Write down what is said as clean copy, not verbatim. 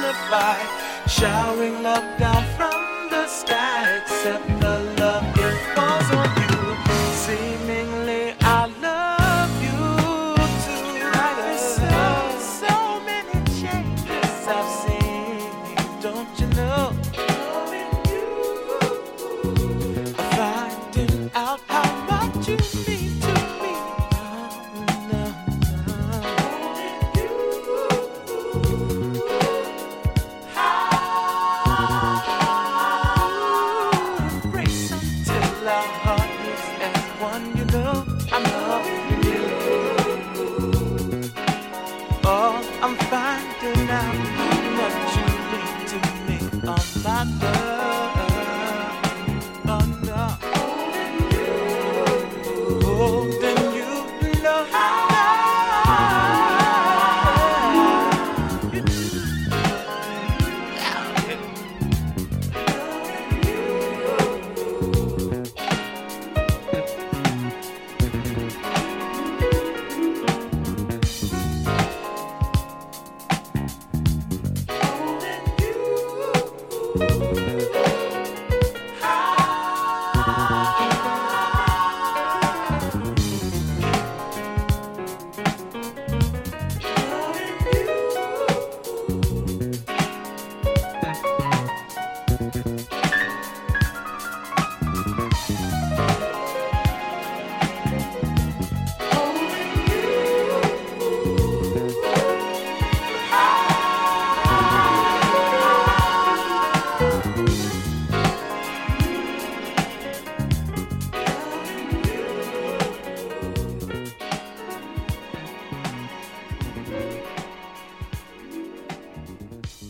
multiply, showering love down from the sky. Except the love it falls on you. Seemingly I love you too. So many changes I've seen, don't you know? Finding out how much you mean to me. Embrace until our heart is as one. You know I'm loving you. Oh, I'm finding out how much you mean to me. Oh my love.